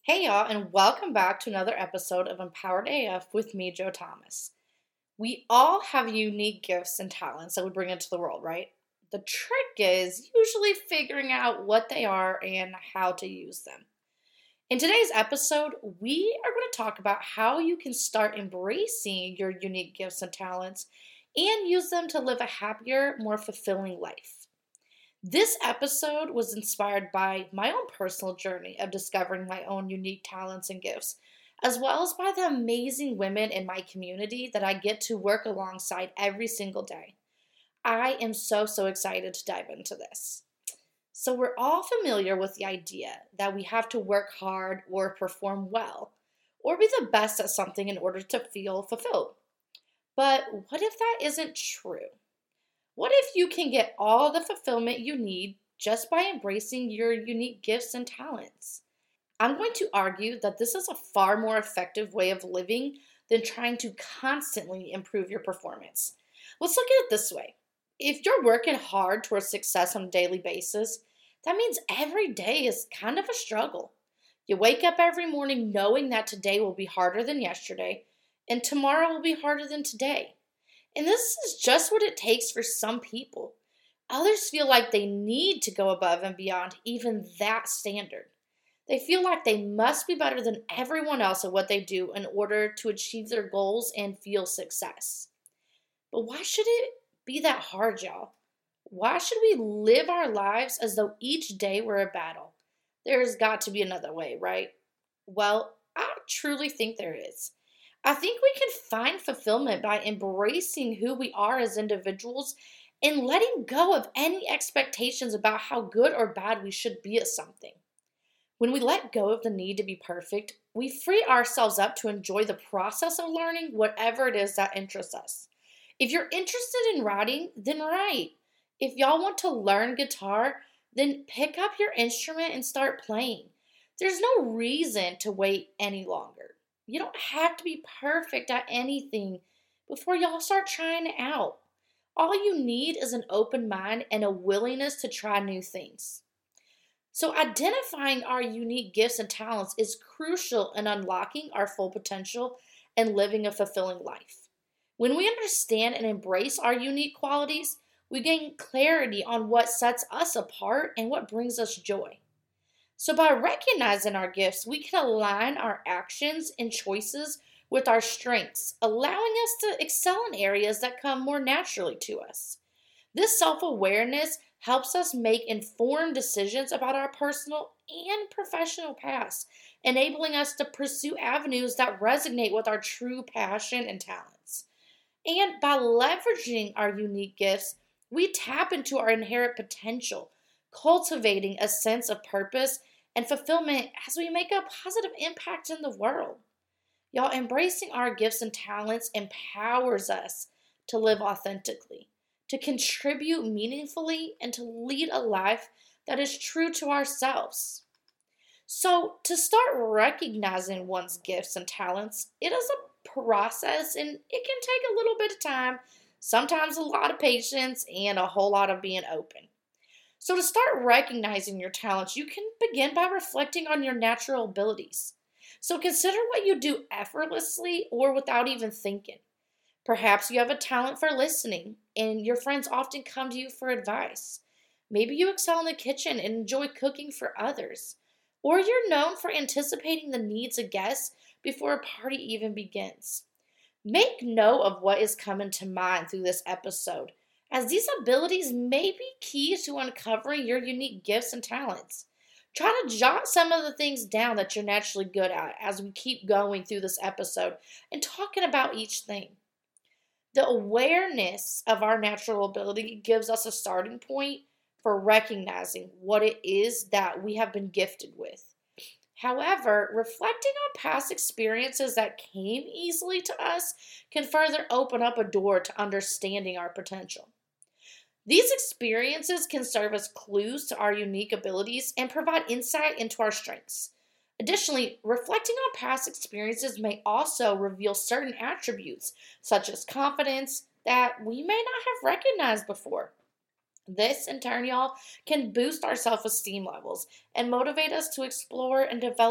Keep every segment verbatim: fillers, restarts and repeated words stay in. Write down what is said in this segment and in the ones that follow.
Hey y'all, and welcome back to another episode of Empowered A F with me, Joe Thomas. We all have unique gifts and talents that we bring into the world, right? The trick is usually figuring out what they are and how to use them. In today's episode, we are going to talk about how you can start embracing your unique gifts and talents and use them to live a happier, more fulfilling life. This episode was inspired by my own personal journey of discovering my own unique talents and gifts, as well as by the amazing women in my community that I get to work alongside every single day. I am so, so excited to dive into this. So, we're all familiar with the idea that we have to work hard or perform well, or be the best at something in order to feel fulfilled. But what if that isn't true? What if you can get all the fulfillment you need just by embracing your unique gifts and talents? I'm going to argue that this is a far more effective way of living than trying to constantly improve your performance. Let's look at it this way. If you're working hard towards success on a daily basis, that means every day is kind of a struggle. You wake up every morning knowing that today will be harder than yesterday, and tomorrow will be harder than today. And this is just what it takes for some people. Others feel like they need to go above and beyond even that standard. They feel like they must be better than everyone else at what they do in order to achieve their goals and feel success. But why should it be that hard, y'all? Why should we live our lives as though each day were a battle? There's got to be another way, right? Well, I truly think there is. I think we can find fulfillment by embracing who we are as individuals and letting go of any expectations about how good or bad we should be at something. When we let go of the need to be perfect, we free ourselves up to enjoy the process of learning whatever it is that interests us. If you're interested in writing, then write. If y'all want to learn guitar, then pick up your instrument and start playing. There's no reason to wait any longer. You don't have to be perfect at anything before y'all start trying it out. All you need is an open mind and a willingness to try new things. So, identifying our unique gifts and talents is crucial in unlocking our full potential and living a fulfilling life. When we understand and embrace our unique qualities, we gain clarity on what sets us apart and what brings us joy. So, by recognizing our gifts, we can align our actions and choices with our strengths, allowing us to excel in areas that come more naturally to us. This self awareness helps us make informed decisions about our personal and professional paths, enabling us to pursue avenues that resonate with our true passion and talents. And by leveraging our unique gifts, we tap into our inherent potential, cultivating a sense of purpose and fulfillment as we make a positive impact in the world. Y'all, embracing our gifts and talents empowers us to live authentically, to contribute meaningfully, and to lead a life that is true to ourselves. So, to start recognizing one's gifts and talents, it is a process and it can take a little bit of time, sometimes a lot of patience, and a whole lot of being open. So, to start recognizing your talents, you can begin by reflecting on your natural abilities. So, consider what you do effortlessly or without even thinking. Perhaps you have a talent for listening, and your friends often come to you for advice. Maybe you excel in the kitchen and enjoy cooking for others. Or you're known for anticipating the needs of guests before a party even begins. Make note of what is coming to mind through this episode, as these abilities may be key to uncovering your unique gifts and talents. Try to jot some of the things down that you're naturally good at as we keep going through this episode and talking about each thing. The awareness of our natural ability gives us a starting point for recognizing what it is that we have been gifted with. However, reflecting on past experiences that came easily to us can further open up a door to understanding our potential. These experiences can serve as clues to our unique abilities and provide insight into our strengths. Additionally, reflecting on past experiences may also reveal certain attributes, such as confidence, that we may not have recognized before. This, in turn, y'all, can boost our self-esteem levels and motivate us to explore and develop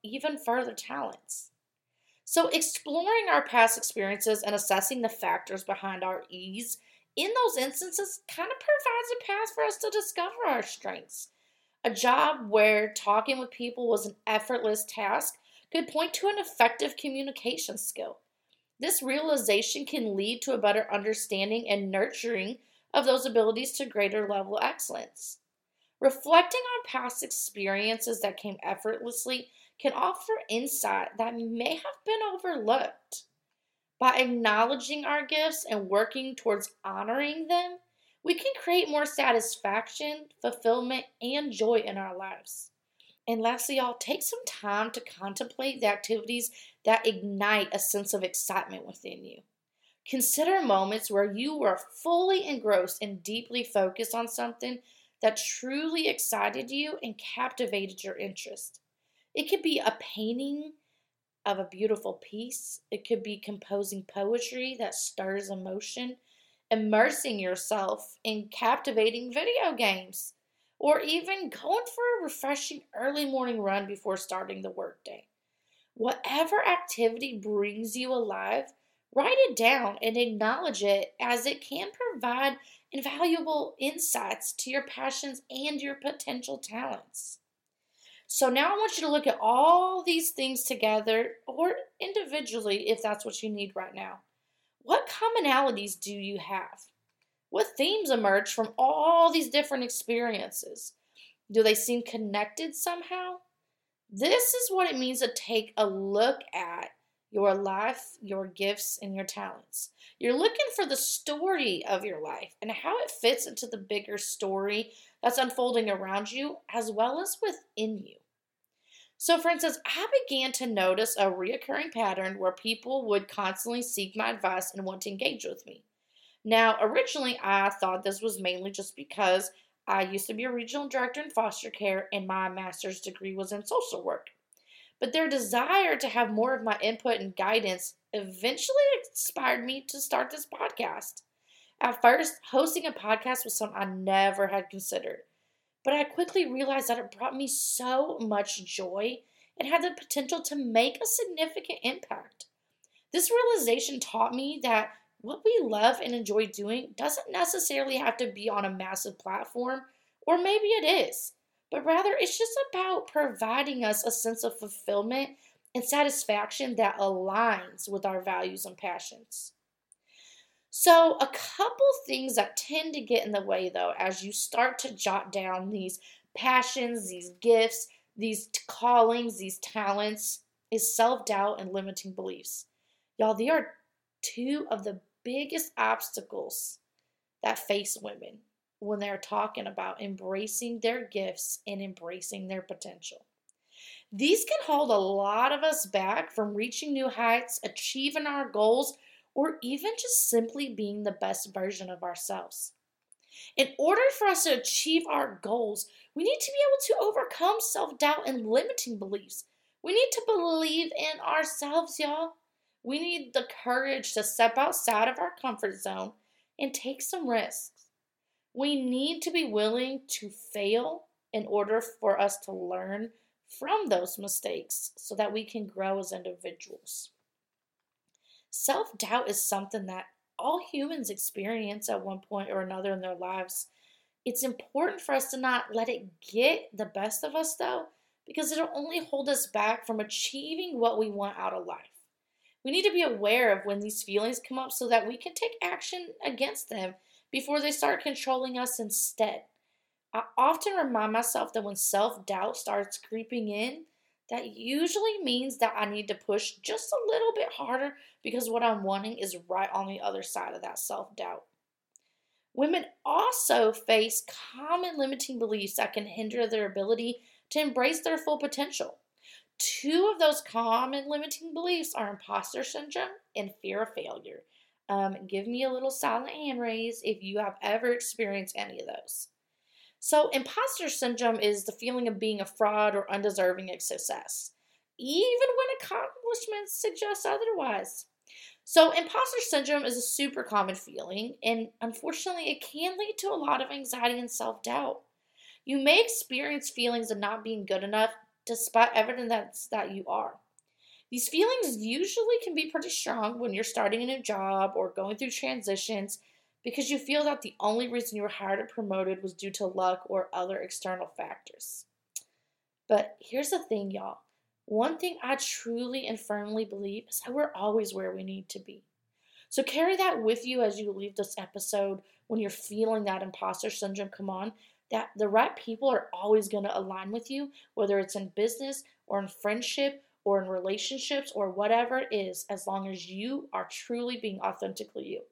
even further talents. So, exploring our past experiences and assessing the factors behind our ease in those instances kind of provides a path for us to discover our strengths. A job where talking with people was an effortless task could point to an effective communication skill. This realization can lead to a better understanding and nurturing of those abilities to greater level excellence. Reflecting on past experiences that came effortlessly can offer insight that may have been overlooked. By acknowledging our gifts and working towards honoring them, we can create more satisfaction, fulfillment, and joy in our lives. And lastly, y'all, take some time to contemplate the activities that ignite a sense of excitement within you. Consider moments where you were fully engrossed and deeply focused on something that truly excited you and captivated your interest. It could be a painting of a beautiful piece, it could be composing poetry that stirs emotion, immersing yourself in captivating video games, or even going for a refreshing early morning run before starting the workday. Whatever activity brings you alive, write it down and acknowledge it, as it can provide invaluable insights to your passions and your potential talents. So now I want you to look at all these things together or individually if that's what you need right now. What commonalities do you have? What themes emerge from all these different experiences? Do they seem connected somehow? This is what it means to take a look at your life, your gifts, and your talents. You're looking for the story of your life and how it fits into the bigger story that's unfolding around you as well as within you. So, for instance, I began to notice a reoccurring pattern where people would constantly seek my advice and want to engage with me. Now, originally, I thought this was mainly just because I used to be a regional director in foster care and my master's degree was in social work. But their desire to have more of my input and guidance eventually inspired me to start this podcast. At first, hosting a podcast was something I never had considered, but I quickly realized that it brought me so much joy and had the potential to make a significant impact. This realization taught me that what we love and enjoy doing doesn't necessarily have to be on a massive platform, or maybe it is, but rather it's just about providing us a sense of fulfillment and satisfaction that aligns with our values and passions. So, a couple things that tend to get in the way, though, as you start to jot down these passions, these gifts, these t- callings, these talents, is self doubt and limiting beliefs. Y'all, they are two of the biggest obstacles that face women when they're talking about embracing their gifts and embracing their potential. These can hold a lot of us back from reaching new heights, achieving our goals, or even just simply being the best version of ourselves. In order for us to achieve our goals, we need to be able to overcome self-doubt and limiting beliefs. We need to believe in ourselves, y'all. We need the courage to step outside of our comfort zone and take some risks. We need to be willing to fail in order for us to learn from those mistakes so that we can grow as individuals. Self-doubt is something that all humans experience at one point or another in their lives. It's important for us to not let it get the best of us, though, because it'll only hold us back from achieving what we want out of life. We need to be aware of when these feelings come up so that we can take action against them before they start controlling us instead. I often remind myself that when self-doubt starts creeping in, that usually means that I need to push just a little bit harder because what I'm wanting is right on the other side of that self-doubt. Women also face common limiting beliefs that can hinder their ability to embrace their full potential. Two of those common limiting beliefs are imposter syndrome and fear of failure. Um, give me a little silent hand raise if you have ever experienced any of those. So, imposter syndrome is the feeling of being a fraud or undeserving of success, even when accomplishments suggest otherwise. So, imposter syndrome is a super common feeling, and unfortunately, it can lead to a lot of anxiety and self doubt. You may experience feelings of not being good enough despite evidence that you are. These feelings usually can be pretty strong when you're starting a new job or going through transitions because you feel that the only reason you were hired or promoted was due to luck or other external factors. But here's the thing, y'all. One thing I truly and firmly believe is that we're always where we need to be. So carry that with you as you leave this episode when you're feeling that imposter syndrome come on, that the right people are always going to align with you, whether it's in business or in friendship or in relationships or whatever it is, as long as you are truly being authentically you.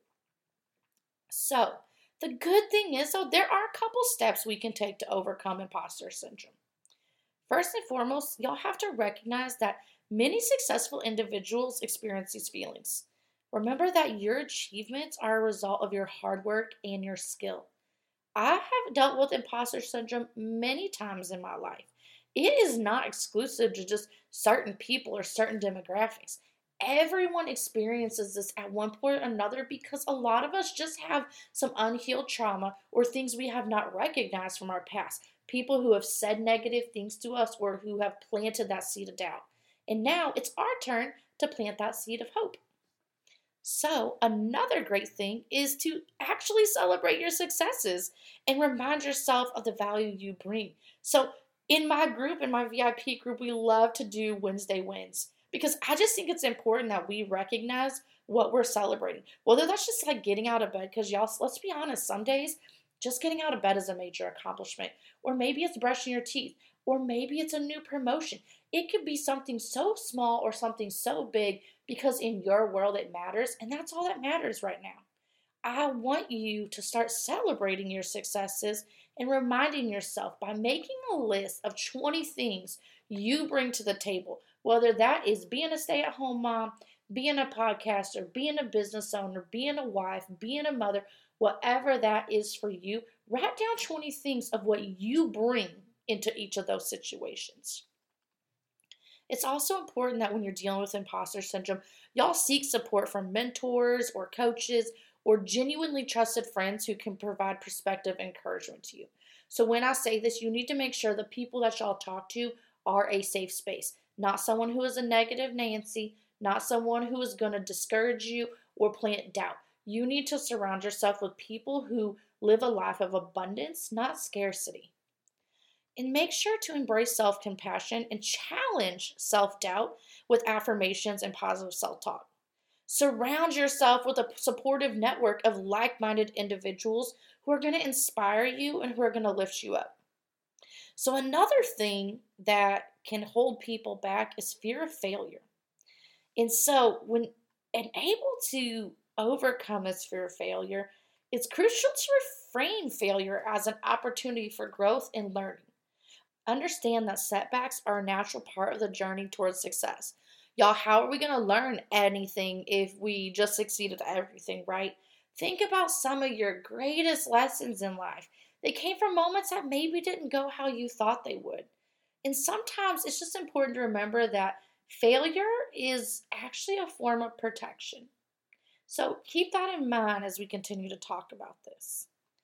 So, the good thing is, though, there are a couple steps we can take to overcome imposter syndrome. First and foremost, y'all have to recognize that many successful individuals experience these feelings. Remember that your achievements are a result of your hard work and your skill. I have dealt with imposter syndrome many times in my life. It is not exclusive to just certain people or certain demographics. Everyone experiences this at one point or another because a lot of us just have some unhealed trauma or things we have not recognized from our past. People who have said negative things to us or who have planted that seed of doubt. And now it's our turn to plant that seed of hope. So, another great thing is to actually celebrate your successes and remind yourself of the value you bring. So, in my group, in my V I P group, we love to do Wednesday wins because I just think it's important that we recognize what we're celebrating. Whether that's just like getting out of bed, because y'all, let's be honest, some days just getting out of bed is a major accomplishment. Or maybe it's brushing your teeth. Or maybe it's a new promotion. It could be something so small or something so big because in your world it matters, and that's all that matters right now. I want you to start celebrating your successes and reminding yourself by making a list of twenty things you bring to the table, whether that is being a stay-at-home mom, being a podcaster, being a business owner, being a wife, being a mother, whatever that is for you. Write down twenty things of what you bring into each of those situations. It's also important that when you're dealing with imposter syndrome, y'all seek support from mentors or coaches or genuinely trusted friends who can provide perspective and encouragement to you. So when I say this, you need to make sure the people that y'all talk to are a safe space, not someone who is a negative Nancy, not someone who is going to discourage you or plant doubt. You need to surround yourself with people who live a life of abundance, not scarcity. And make sure to embrace self-compassion and challenge self-doubt with affirmations and positive self-talk. Surround yourself with a supportive network of like-minded individuals who are going to inspire you and who are going to lift you up. So another thing that can hold people back is fear of failure. And so when and able to overcome this fear of failure, it's crucial to reframe failure as an opportunity for growth and learning. Understand that setbacks are a natural part of the journey towards success. Y'all, how are we going to learn anything if we just succeeded at everything, right? Think about some of your greatest lessons in life. They came from moments that maybe didn't go how you thought they would. And sometimes it's just important to remember that failure is actually a form of protection. So keep that in mind as we continue to talk about this.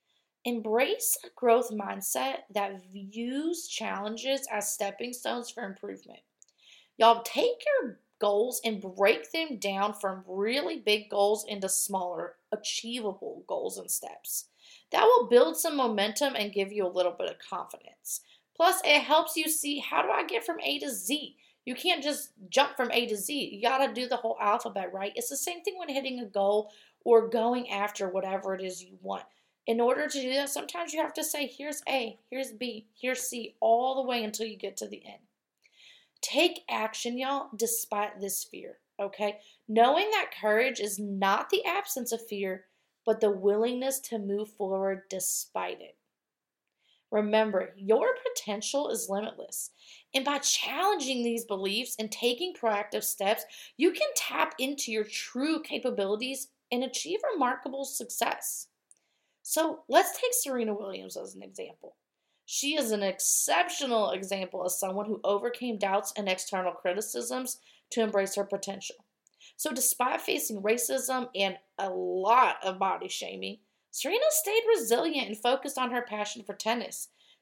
Embrace a growth mindset that views challenges as stepping stones for improvement. Y'all, take your goals and break them down from really big goals into smaller, achievable goals and steps. That will build some momentum and give you a little bit of confidence. Plus, it helps you see, how do I get from A to Z? You can't just jump from A to Z. You got to do the whole alphabet, right? It's the same thing when hitting a goal or going after whatever it is you want. In order to do that, sometimes you have to say, here's A, here's B, here's C, all the way until you get to the end. Take action, y'all, despite this fear, okay? Knowing that courage is not the absence of fear, but the willingness to move forward despite it. Remember, your potential is limitless. And by challenging these beliefs and taking proactive steps, you can tap into your true capabilities and achieve remarkable success. So let's take Serena Williams as an example. She is an exceptional example of someone who overcame doubts and external criticisms to embrace her potential. So despite facing racism and a lot of body shaming, Serena stayed resilient and focused on her passion for tennis.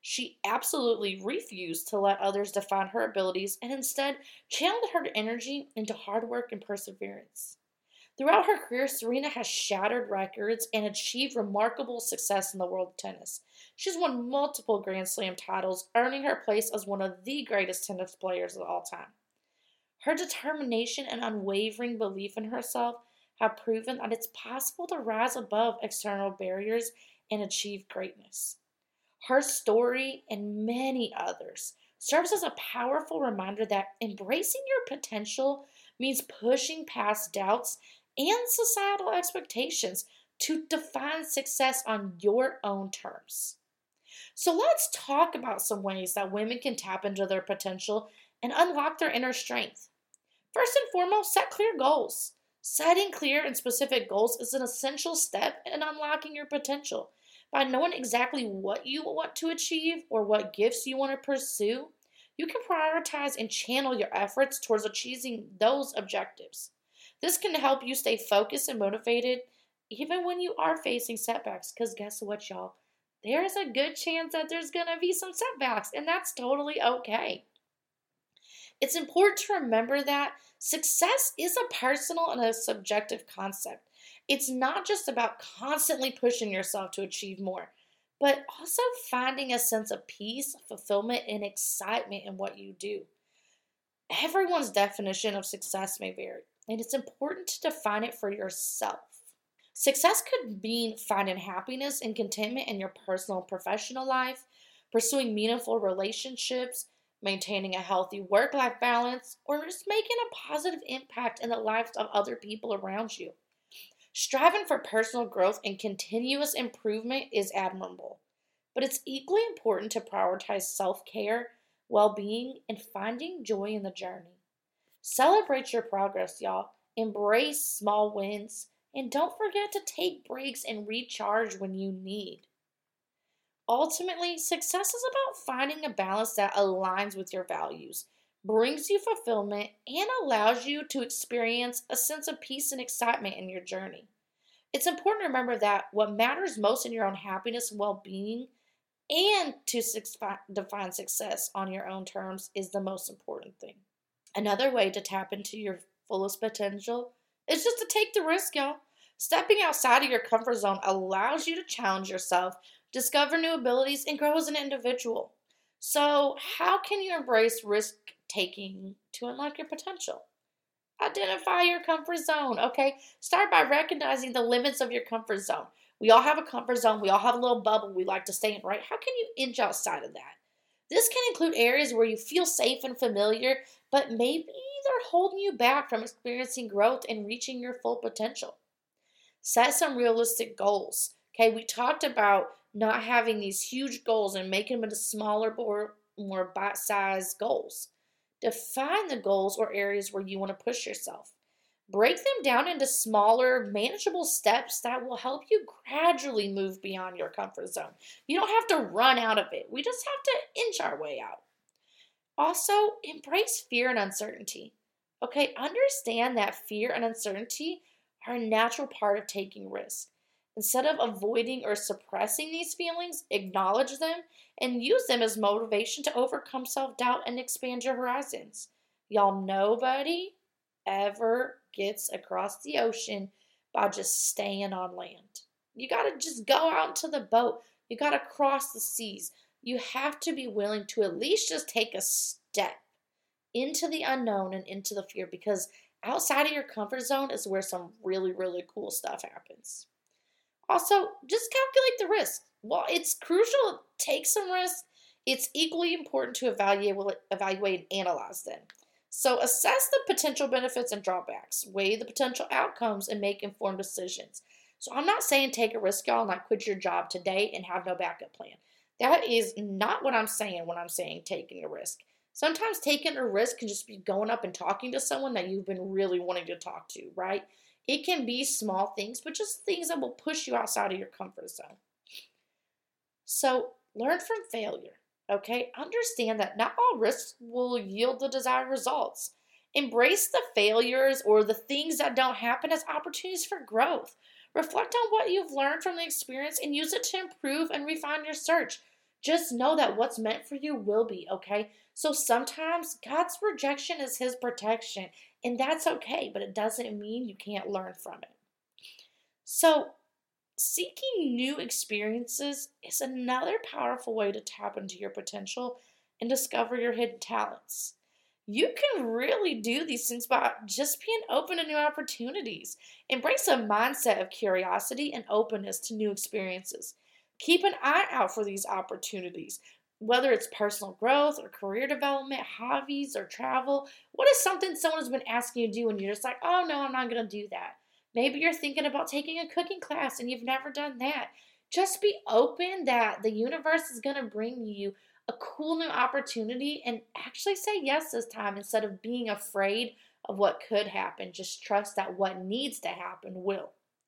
She absolutely refused to let others define her abilities and instead channeled her energy into hard work and perseverance. Throughout her career, Serena has shattered records and achieved remarkable success in the world of tennis. She's won multiple Grand Slam titles, earning her place as one of the greatest tennis players of all time. Her determination and unwavering belief in herself have proven that it's possible to rise above external barriers and achieve greatness. Her story and many others serves as a powerful reminder that embracing your potential means pushing past doubts and societal expectations to define success on your own terms. So let's talk about some ways that women can tap into their potential and unlock their inner strength. First and foremost, set clear goals. Setting clear and specific goals is an essential step in unlocking your potential. By knowing exactly what you want to achieve or what gifts you want to pursue, you can prioritize and channel your efforts towards achieving those objectives. This can help you stay focused and motivated even when you are facing setbacks. Because guess what, y'all? There's a good chance that there's going to be some setbacks, and that's totally okay. It's important to remember that success is a personal and a subjective concept. It's not just about constantly pushing yourself to achieve more, but also finding a sense of peace, fulfillment, and excitement in what you do. Everyone's definition of success may vary, and it's important to define it for yourself. Success could mean finding happiness and contentment in your personal and professional life, pursuing meaningful relationships, maintaining a healthy work-life balance, or just making a positive impact in the lives of other people around you. Striving for personal growth and continuous improvement is admirable, but it's equally important to prioritize self-care, well-being, and finding joy in the journey. Celebrate your progress, y'all. Embrace small wins, and don't forget to take breaks and recharge when you need. Ultimately, success is about finding a balance that aligns with your values, brings you fulfillment, and allows you to experience a sense of peace and excitement in your journey. It's important to remember that what matters most in your own happiness and well-being and to define success on your own terms is the most important thing. Another way to tap into your fullest potential is just to take the risk, y'all. Stepping outside of your comfort zone allows you to challenge yourself, discover new abilities, and grow as an individual. So, how can you embrace risk taking to unlock your potential? Identify your comfort zone, okay? Start by recognizing the limits of your comfort zone. We all have a comfort zone. We all have a little bubble we like to stay in, right? How can you inch outside of that? This can include areas where you feel safe and familiar, but maybe they're holding you back from experiencing growth and reaching your full potential. Set some realistic goals. Okay, we talked about not having these huge goals and making them into smaller, more, more bite-sized goals. Define the goals or areas where you want to push yourself. Break them down into smaller, manageable steps that will help you gradually move beyond your comfort zone. You don't have to run out of it. We just have to inch our way out. Also, embrace fear and uncertainty. Okay, understand that fear and uncertainty are a natural part of taking risks. Instead of avoiding or suppressing these feelings, acknowledge them and use them as motivation to overcome self-doubt and expand your horizons. Y'all, nobody ever gets across the ocean by just staying on land. You got to just go out into the boat. You got to cross the seas. You have to be willing to at least just take a step into the unknown and into the fear, because outside of your comfort zone is where some really, really cool stuff happens. Also, just calculate the risk. While it's crucial to take some risks, it's equally important to evaluate, evaluate and analyze them. So assess the potential benefits and drawbacks, weigh the potential outcomes, and make informed decisions. So I'm not saying take a risk, y'all, and not quit your job today and have no backup plan. That is not what I'm saying when I'm saying taking a risk. Sometimes taking a risk can just be going up and talking to someone that you've been really wanting to talk to, right? It can be small things, but just things that will push you outside of your comfort zone. So learn from failure, okay? Understand that not all risks will yield the desired results. Embrace the failures or the things that don't happen as opportunities for growth. Reflect on what you've learned from the experience and use it to improve and refine your search. Just know that what's meant for you will be, okay? So sometimes God's rejection is his protection, and that's okay, but it doesn't mean you can't learn from it. So, seeking new experiences is another powerful way to tap into your potential and discover your hidden talents. You can really do these things by just being open to new opportunities. Embrace a mindset of curiosity and openness to new experiences. Keep an eye out for these opportunities, whether it's personal growth or career development, hobbies or travel. What is something someone has been asking you to do and you're just like, oh no, I'm not going to do that? Maybe you're thinking about taking a cooking class and you've never done that. Just be open that the universe is going to bring you a cool new opportunity and actually say yes this time instead of being afraid of what could happen. Just trust that what needs to happen will.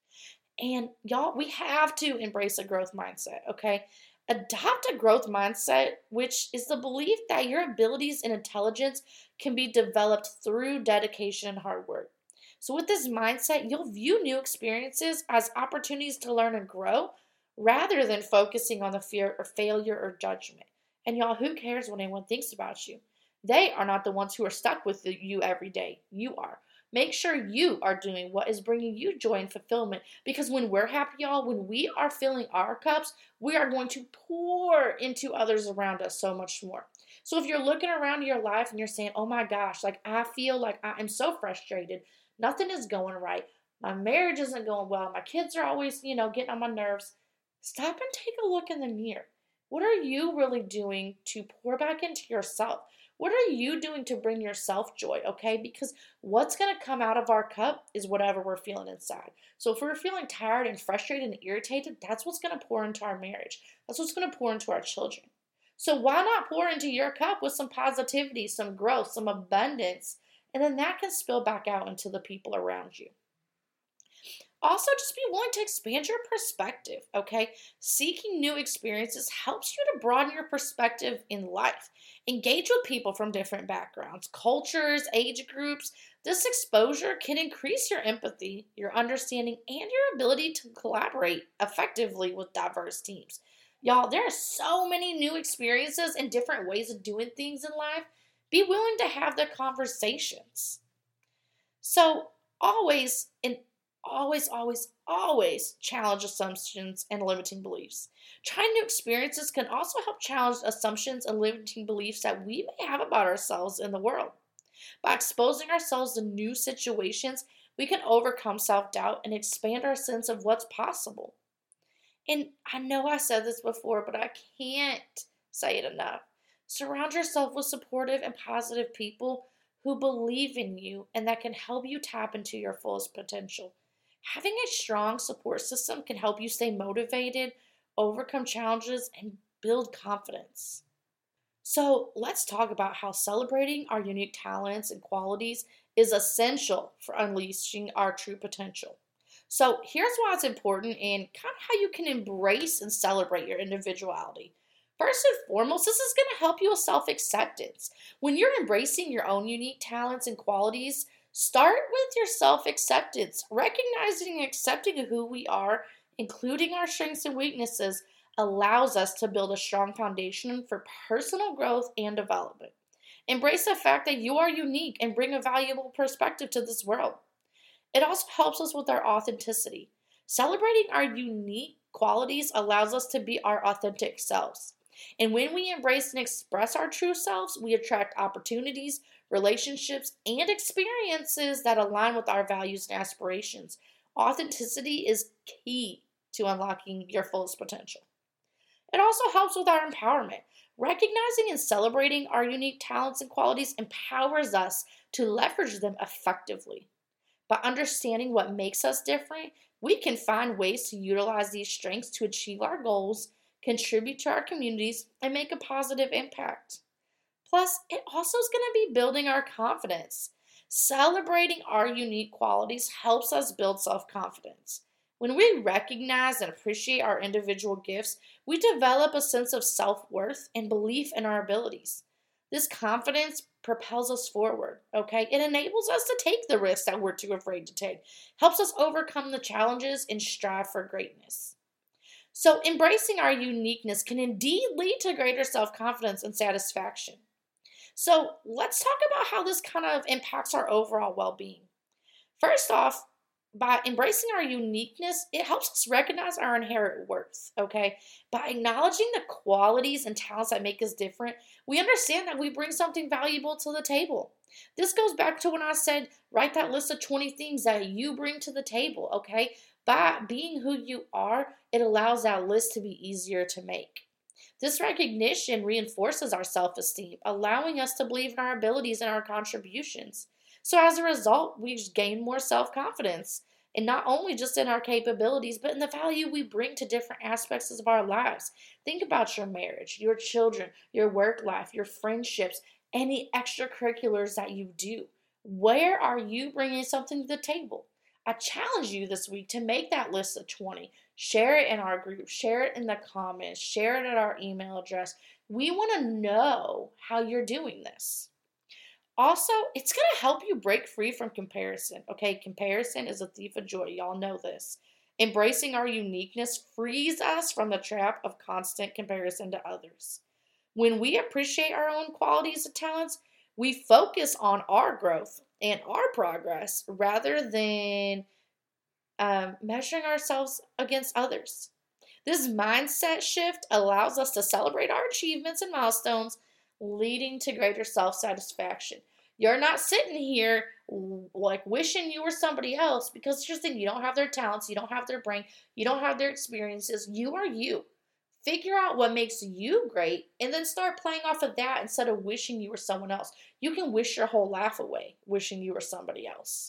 And y'all, we have to embrace a growth mindset, okay? Adopt a growth mindset, which is the belief that your abilities and intelligence can be developed through dedication and hard work. So, with this mindset, you'll view new experiences as opportunities to learn and grow rather than focusing on the fear or failure or judgment. And y'all, who cares what anyone thinks about you? They are not the ones who are stuck with you every day. You are. Make sure you are doing what is bringing you joy and fulfillment because when we're happy, y'all, when we are filling our cups, we are going to pour into others around us so much more. So if you're looking around your life and you're saying, oh my gosh, like I feel like I am so frustrated, nothing is going right, my marriage isn't going well, my kids are always, you know, getting on my nerves, stop and take a look in the mirror. What are you really doing to pour back into yourself? What are you doing to bring yourself joy, okay? Because what's going to come out of our cup is whatever we're feeling inside. So if we're feeling tired and frustrated and irritated, that's what's going to pour into our marriage. That's what's going to pour into our children. So why not pour into your cup with some positivity, some growth, some abundance, and then that can spill back out into the people around you. Also, just be willing to expand your perspective, okay? Seeking new experiences helps you to broaden your perspective in life. Engage with people from different backgrounds, cultures, age groups. This exposure can increase your empathy, your understanding, and your ability to collaborate effectively with diverse teams. Y'all, there are so many new experiences and different ways of doing things in life. Be willing to have the conversations. So, always, in Always, always, always challenge assumptions and limiting beliefs. Trying new experiences can also help challenge assumptions and limiting beliefs that we may have about ourselves in the world. By exposing ourselves to new situations, we can overcome self-doubt and expand our sense of what's possible. And I know I said this before, but I can't say it enough. Surround yourself with supportive and positive people who believe in you and that can help you tap into your fullest potential. Having a strong support system can help you stay motivated, overcome challenges, and build confidence. So, let's talk about how celebrating our unique talents and qualities is essential for unleashing our true potential. So, here's why it's important and kind of how you can embrace and celebrate your individuality. First and foremost, this is going to help you with self acceptance. When you're embracing your own unique talents and qualities, start with your self-acceptance. Recognizing and accepting who we are, including our strengths and weaknesses, allows us to build a strong foundation for personal growth and development. Embrace the fact that you are unique and bring a valuable perspective to this world. It also helps us with our authenticity. Celebrating our unique qualities allows us to be our authentic selves. And when we embrace and express our true selves, we attract opportunities, relationships, and experiences that align with our values and aspirations. Authenticity is key to unlocking your fullest potential. It also helps with our empowerment. Recognizing and celebrating our unique talents and qualities empowers us to leverage them effectively. By understanding what makes us different, we can find ways to utilize these strengths to achieve our goals, contribute to our communities, and make a positive impact. Plus, it also is going to be building our confidence. Celebrating our unique qualities helps us build self-confidence. When we recognize and appreciate our individual gifts, we develop a sense of self-worth and belief in our abilities. This confidence propels us forward, okay? It enables us to take the risks that we're too afraid to take, helps us overcome the challenges and strive for greatness. So, embracing our uniqueness can indeed lead to greater self confidence and satisfaction. So, let's talk about how this kind of impacts our overall well being. First off, by embracing our uniqueness, it helps us recognize our inherent worth, okay? By acknowledging the qualities and talents that make us different, we understand that we bring something valuable to the table. This goes back to when I said, write that list of twenty things that you bring to the table, okay? By being who you are, it allows that list to be easier to make. This recognition reinforces our self esteem, allowing us to believe in our abilities and our contributions. So, as a result, we just gain more self confidence, and not only just in our capabilities, but in the value we bring to different aspects of our lives. Think about your marriage, your children, your work life, your friendships, any extracurriculars that you do. Where are you bringing something to the table? I challenge you this week to make that list of twenty. Share it in our group, share it in the comments, share it at our email address. We want to know how you're doing this. Also, it's going to help you break free from comparison. Okay, comparison is a thief of joy. Y'all know this. Embracing our uniqueness frees us from the trap of constant comparison to others. When we appreciate our own qualities and talents, we focus on our growth and our progress rather than um, measuring ourselves against others. This mindset shift allows us to celebrate our achievements and milestones, leading to greater self-satisfaction. You're not sitting here like wishing you were somebody else because you're thinking you don't have their talents, you don't have their brain, you don't have their experiences. You are you. Figure out what makes you great and then start playing off of that instead of wishing you were someone else. You can wish your whole life away wishing you were somebody else.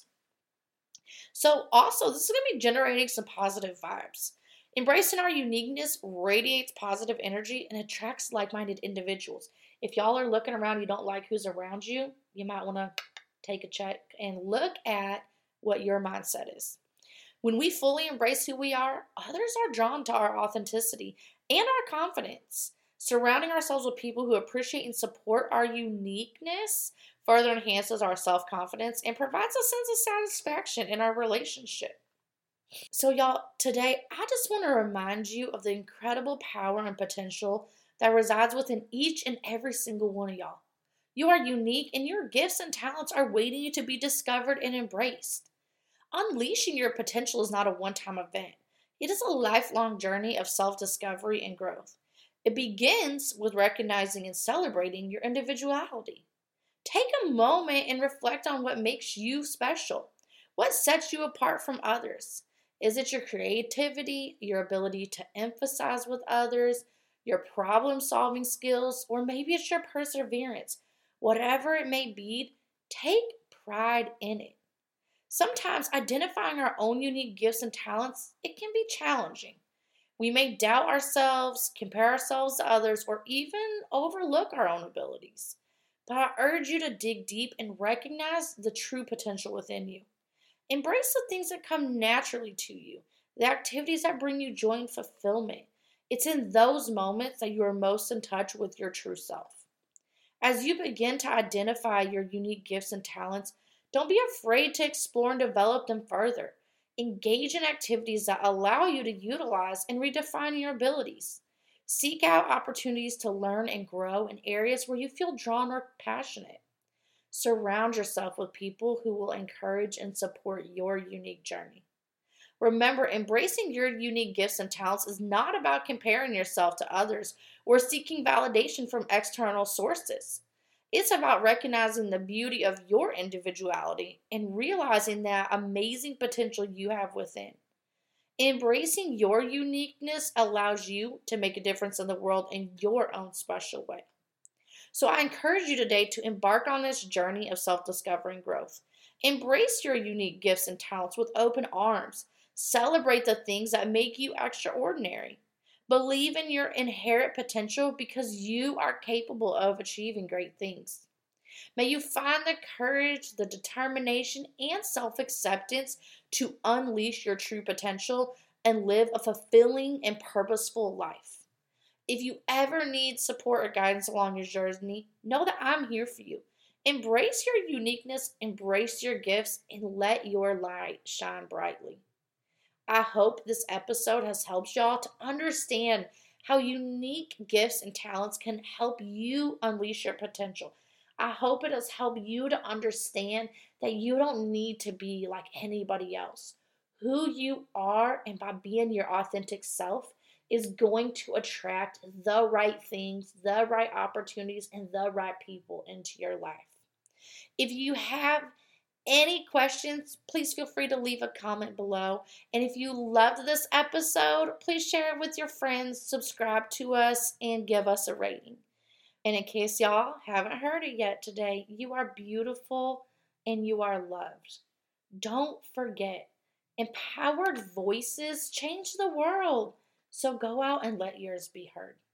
So also, this is going to be generating some positive vibes. Embracing our uniqueness radiates positive energy and attracts like-minded individuals. If y'all are looking around, you don't like who's around you, you might want to take a check and look at what your mindset is. When we fully embrace who we are, others are drawn to our authenticity and our confidence. Surrounding ourselves with people who appreciate and support our uniqueness further enhances our self-confidence and provides a sense of satisfaction in our relationship. So y'all, today I just want to remind you of the incredible power and potential that resides within each and every single one of y'all. You are unique and your gifts and talents are waiting to be discovered and embraced. Unleashing your potential is not a one-time event. It is a lifelong journey of self-discovery and growth. It begins with recognizing and celebrating your individuality. Take a moment and reflect on what makes you special. What sets you apart from others? Is it your creativity, your ability to emphasize with others, your problem-solving skills, or maybe it's your perseverance? Whatever it may be, take pride in it. Sometimes identifying our own unique gifts and talents, it can be challenging. We may doubt ourselves, compare ourselves to others, or even overlook our own abilities. But I urge you to dig deep and recognize the true potential within you. Embrace the things that come naturally to you, the activities that bring you joy and fulfillment. It's in those moments that you are most in touch with your true self. As you begin to identify your unique gifts and talents, don't be afraid to explore and develop them further. Engage in activities that allow you to utilize and redefine your abilities. Seek out opportunities to learn and grow in areas where you feel drawn or passionate. Surround yourself with people who will encourage and support your unique journey. Remember, embracing your unique gifts and talents is not about comparing yourself to others or seeking validation from external sources. It's about recognizing the beauty of your individuality and realizing that amazing potential you have within. Embracing your uniqueness allows you to make a difference in the world in your own special way. So I encourage you today to embark on this journey of self-discovery and growth. Embrace your unique gifts and talents with open arms. Celebrate the things that make you extraordinary. Believe in your inherent potential because you are capable of achieving great things. May you find the courage, the determination, and self-acceptance to unleash your true potential and live a fulfilling and purposeful life. If you ever need support or guidance along your journey, know that I'm here for you. Embrace your uniqueness, embrace your gifts, and let your light shine brightly. I hope this episode has helped y'all to understand how unique gifts and talents can help you unleash your potential. I hope it has helped you to understand that you don't need to be like anybody else. Who you are, and by being your authentic self, is going to attract the right things, the right opportunities, and the right people into your life. If you have any questions, please feel free to leave a comment below. And if you loved this episode, please share it with your friends, subscribe to us, and give us a rating. And in case y'all haven't heard it yet today, you are beautiful and you are loved. Don't forget, empowered voices change the world. So go out and let yours be heard.